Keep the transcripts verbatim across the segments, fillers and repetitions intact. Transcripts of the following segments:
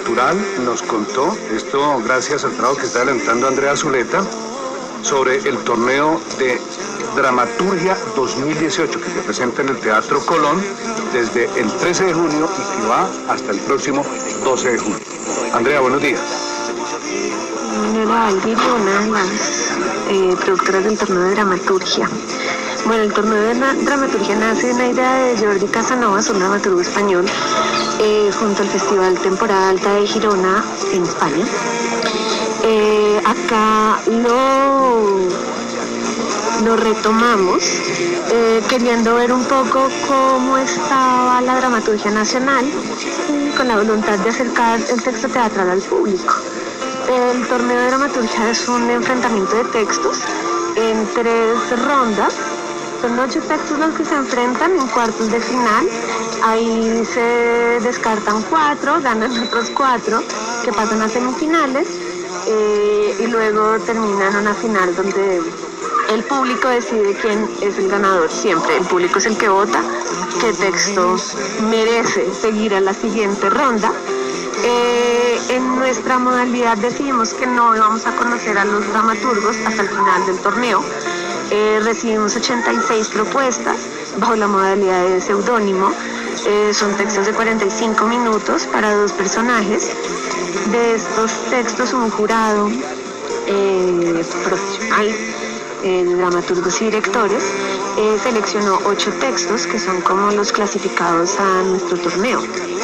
Cultural nos contó, esto gracias al trabajo que está adelantando Andrea Zuleta, sobre el torneo de Dramaturgia dos mil dieciocho que se presenta en el Teatro Colón desde el trece de junio y que va hasta el próximo doce de junio. Andrea, buenos días. Hola, Alviro, una de las eh, productoras del torneo de dramaturgia. Bueno, el torneo de dramaturgia nace de una idea de Jordi Casanovas, un dramaturgo español, eh, junto al Festival Temporada Alta de Girona en España. Eh, acá lo, lo retomamos, eh, queriendo ver un poco cómo estaba la dramaturgia nacional, y con la voluntad de acercar el texto teatral al público. El torneo de dramaturgia es un enfrentamiento de textos en tres rondas. Son ocho textos los que se enfrentan en cuartos de final. Ahí se descartan cuatro, ganan otros cuatro que pasan a semifinales eh, y luego terminan una final donde el público decide quién es el ganador. Siempre el público es el que vota qué texto merece seguir a la siguiente ronda. Eh, en nuestra modalidad decidimos que no íbamos a conocer a los dramaturgos hasta el final del torneo. Eh, recibimos ochenta y seis propuestas bajo la modalidad de seudónimo. Eh, son textos de cuarenta y cinco minutos para dos personajes. De estos textos un jurado eh, profesional, eh, dramaturgos y directores, eh, seleccionó ocho textos que son como los clasificados a nuestro torneo.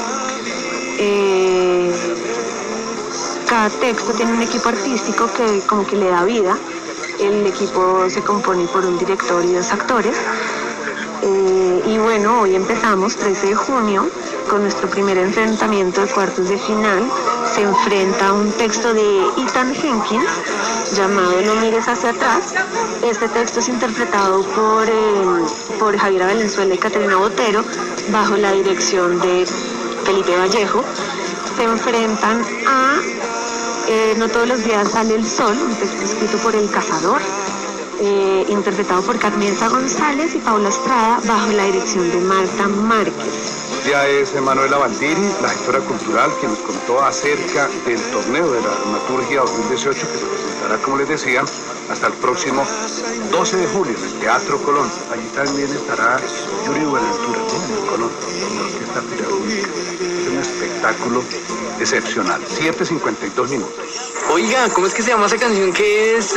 Eh, cada texto tiene un equipo artístico que como que le da vida. El equipo se compone por un director y dos actores. Eh, y bueno, hoy empezamos, trece de junio, con nuestro primer enfrentamiento de cuartos de final. Se enfrenta un texto de Ethan Jenkins llamado No mires hacia atrás. Este texto es interpretado por, eh, por Javiera Valenzuela y Caterina Botero bajo la dirección de Felipe Vallejo. Se enfrentan a eh, No todos los días sale el sol, un texto escrito por El Cazador, eh, interpretado por Carmenza González y Paula Estrada bajo la dirección de Marta Márquez. Ya es Manuela Valdiri, la gestora cultural, quien nos contó acerca del torneo de la dramaturgia dos mil dieciocho que se presentará, como les decía, hasta el próximo doce de julio en el Teatro Colón. Allí también estará Yuri Buenaventura, ¿no? En el Colón, con la Orquesta Filarmónica. Es un espectáculo excepcional. siete cincuenta y dos minutos. Oiga, ¿cómo es que se llama esa canción que es?